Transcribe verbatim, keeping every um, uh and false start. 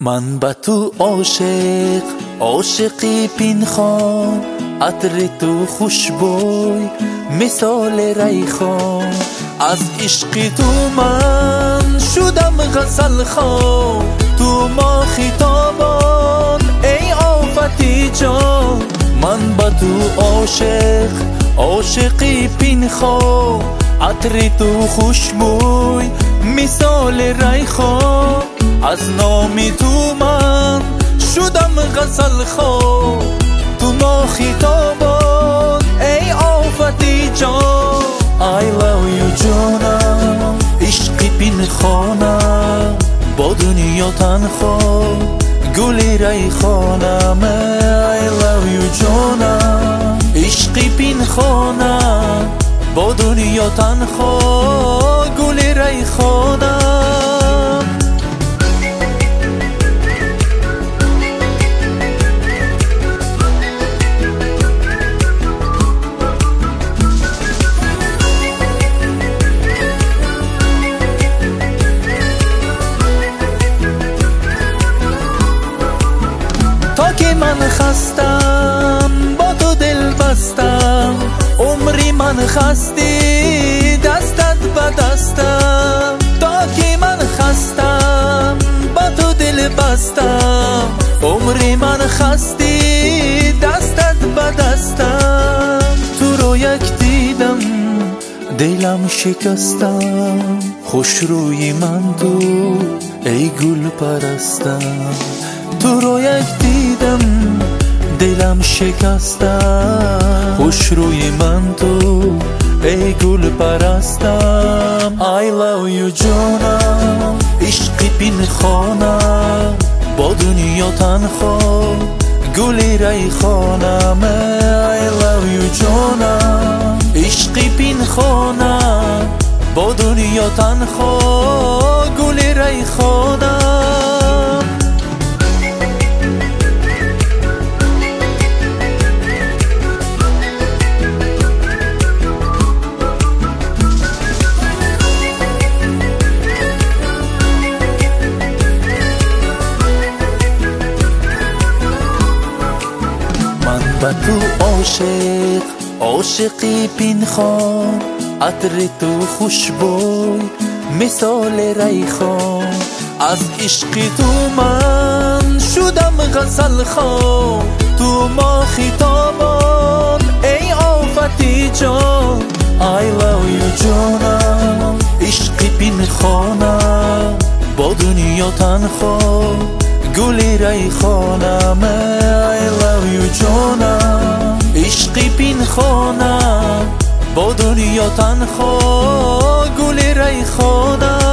من به تو عاشق، عاشقی پنهان، عطر تو خوشبوی مثال ریحان. از عشق تو من شدم غزل خوان، تو ما خطابان ای آفتی جان. من به تو عاشق، عاشقی پنهان، عطر تو خوشبوی مثال ریحان. از نام تو من شدم غزل خوان، تو ما خطابان ای آفتی جان. I love you جانم، عشقی پنهانم، با دنیا تنها گل ریحانم. I love you جانم، عشقی پنهانم، با دنیا تنها گل ریحانم. تا که من خستم با تو دل بستم، عمری من خستی دستت به دستم. تا که من خستم با تو دل بستم، عمری من خستی دستت به دستم. تو رو یک دیدم دلم شکستم، خوش روی من تو ای گل پرستم. تو رو یک دیدم دلم شکستم، خوش روی من تو ای گل پرستم. I love you جانم، عشقی پنهانم، با دنیا تنها گل ریحانم. I love you جانم، عشقی پنهانم، با دنیا تنها گل ریحانم. به تو عاشق، عاشقی پنهان، عطر تو خوشبوی مثال ریحان. از عشق تو من شدم غزل خوان، تو ما خطابان ای آفتی جان. I love you جانم، عشقی پنهانم، با دنیا تنها گل ریحانم. I love you جانم، عشقی پنهانم، با دنیا تنها گل ریحانم.